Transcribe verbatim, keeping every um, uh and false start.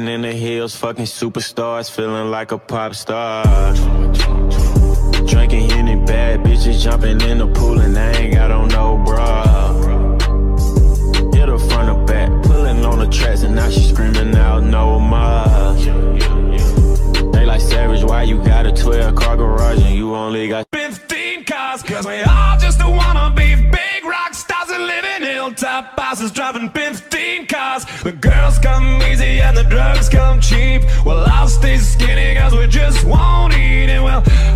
in the hills, fucking superstars, feeling like a pop star. Drinking Henny, bad bitches jumping in the pool and they ain't got on no bra. Hit her front or back, pulling on the tracks and now she screaming out no more. They like Savage, why you got a twelve car garage and you only got fifteen cars? Cause we all just wanna be big rock stars and live in hilltop houses driving fifteen cars. The girls come easy and the drugs come cheap. Well, I'll stay skinny cause we just won't eat. And well,